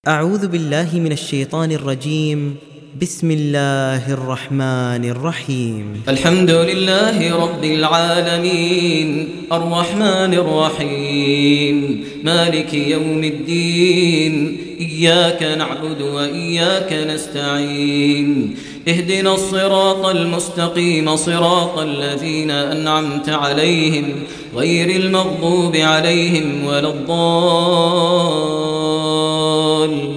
أعوذ بالله من الشيطان الرجيم. بسم الله الرحمن الرحيم. الحمد لله رب العالمين، الرحمن الرحيم، مالك يوم الدين، إياك نعبد وإياك نستعين، اهدنا الصراط المستقيم، صراط الذين أنعمت عليهم غير المغضوب عليهم ولا الضالين.